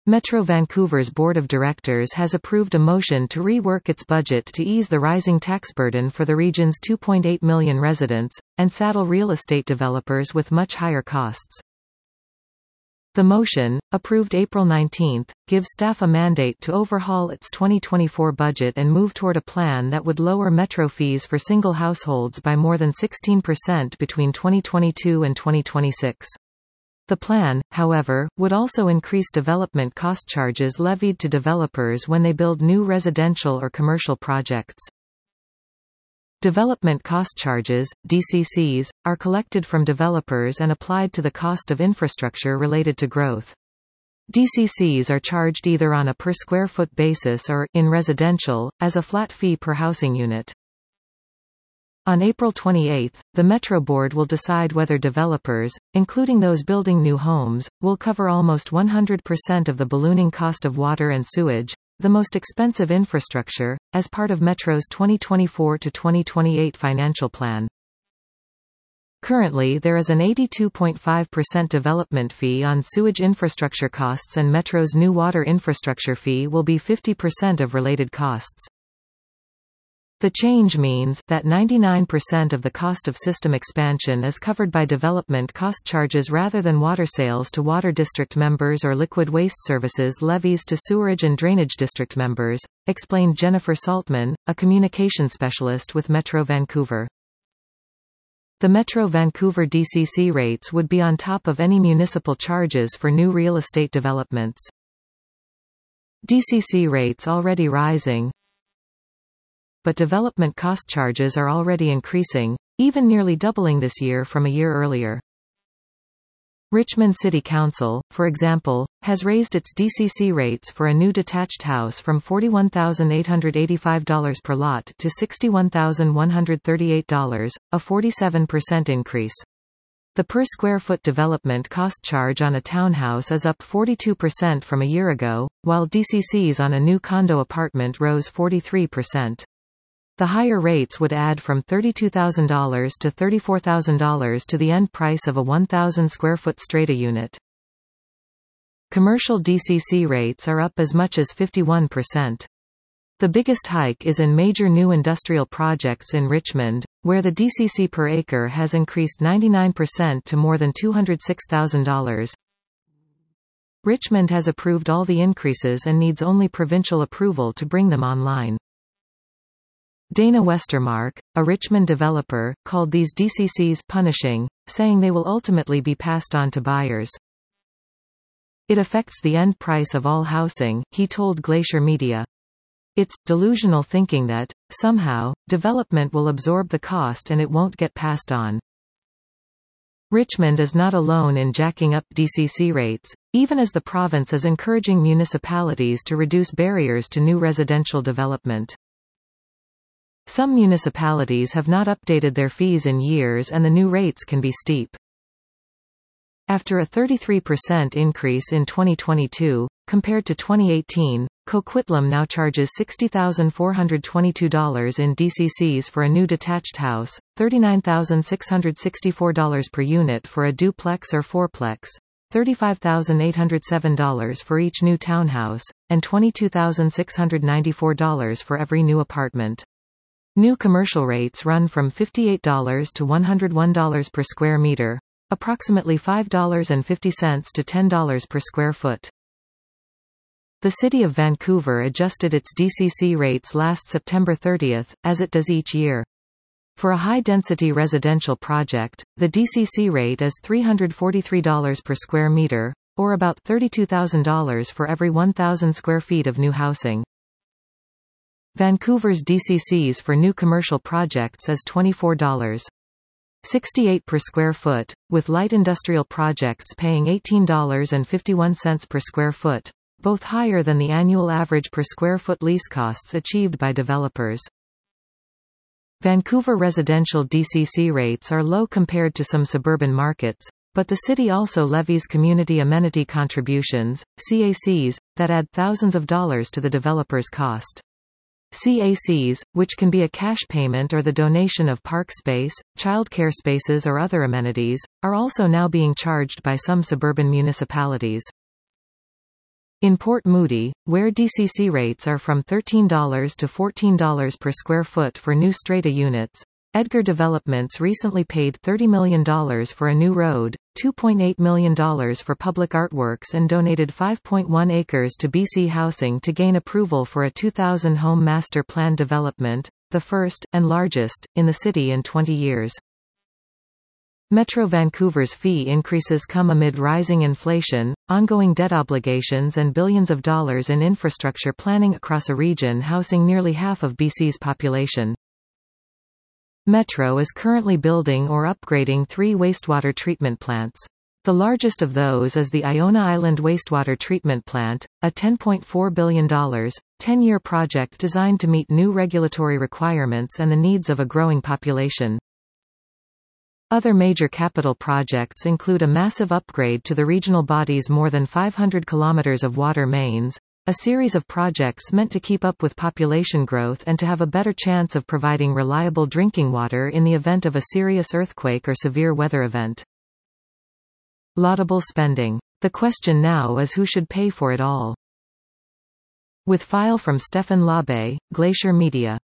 Metro Vancouver's Board of Directors has approved a motion to rework its budget to ease the rising tax burden for the region's 2.8 million residents, and saddle real estate developers with much higher costs. The motion, approved April 19, gives staff a mandate to overhaul its 2024 budget and move toward a plan that would lower Metro fees for single households by more than 16% between 2022 and 2026. The plan, however, would also increase development cost charges levied to developers when they build new residential or commercial projects. Development cost charges, DCCs, are collected from developers and applied to the cost of infrastructure related to growth. DCCs are charged either on a per square foot basis or, in residential, as a flat fee per housing unit. On April 28, the Metro Board will decide whether developers, including those building new homes, will cover almost 100% of the ballooning cost of water and sewage, the most expensive infrastructure, as part of Metro's 2024 to 2028 financial plan. Currently there is an 82.5% development fee on sewage infrastructure costs, and Metro's new water infrastructure fee will be 50% of related costs. The change means that 99% of the cost of system expansion is covered by development cost charges rather than water sales to water district members or liquid waste services levies to sewerage and drainage district members, explained Jennifer Saltman, a communication specialist with Metro Vancouver. The Metro Vancouver DCC rates would be on top of any municipal charges for new real estate developments. DCC rates already rising, but development cost charges are already increasing, even nearly doubling this year from a year earlier. Richmond City Council, for example, has raised its DCC rates for a new detached house from $41,885 per lot to $61,138, a 47% increase. The per square foot development cost charge on a townhouse is up 42% from a year ago, while DCCs on a new condo apartment rose 43%. The higher rates would add from $32,000 to $34,000 to the end price of a 1,000 square foot strata unit. Commercial DCC rates are up as much as 51%. The biggest hike is in major new industrial projects in Richmond, where the DCC per acre has increased 99% to more than $206,000. Richmond has approved all the increases and needs only provincial approval to bring them online. Dana Westermark, a Richmond developer, called these DCCs punishing, saying they will ultimately be passed on to buyers. It affects the end price of all housing, he told Glacier Media. It's delusional thinking that, somehow, development will absorb the cost and it won't get passed on. Richmond is not alone in jacking up DCC rates, even as the province is encouraging municipalities to reduce barriers to new residential development. Some municipalities have not updated their fees in years and the new rates can be steep. After a 33% increase in 2022, compared to 2018, Coquitlam now charges $60,422 in DCCs for a new detached house, $39,664 per unit for a duplex or fourplex, $35,807 for each new townhouse, and $22,694 for every new apartment. New commercial rates run from $58 to $101 per square meter, approximately $5.50 to $10 per square foot. The City of Vancouver adjusted its DCC rates last September 30, as it does each year. For a high-density residential project, the DCC rate is $343 per square meter, or about $32,000 for every 1,000 square feet of new housing. Vancouver's DCCs for new commercial projects is $24.68 per square foot, with light industrial projects paying $18.51 per square foot, both higher than the annual average per square foot lease costs achieved by developers. Vancouver residential DCC rates are low compared to some suburban markets, but the city also levies community amenity contributions, CACs, that add thousands of dollars to the developer's cost. CACs, which can be a cash payment or the donation of park space, childcare spaces or other amenities, are also now being charged by some suburban municipalities. In Port Moody, where DCC rates are from $13 to $14 per square foot for new strata units, Edgar Developments recently paid $30 million for a new road, $2.8 million for public artworks and donated 5.1 acres to BC Housing to gain approval for a 2,000-home master plan development, the first, and largest, in the city in 20 years. Metro Vancouver's fee increases come amid rising inflation, ongoing debt obligations and billions of dollars in infrastructure planning across a region housing nearly half of BC's population. Metro is currently building or upgrading 3 wastewater treatment plants. The largest of those is the Iona Island Wastewater Treatment Plant, a $10.4 billion, 10-year project designed to meet new regulatory requirements and the needs of a growing population. Other major capital projects include a massive upgrade to the regional body's more than 500 kilometers of water mains, a series of projects meant to keep up with population growth and to have a better chance of providing reliable drinking water in the event of a serious earthquake or severe weather event. Laudable spending. The question now is who should pay for it all. With file from Stefan Labe, Glacier Media.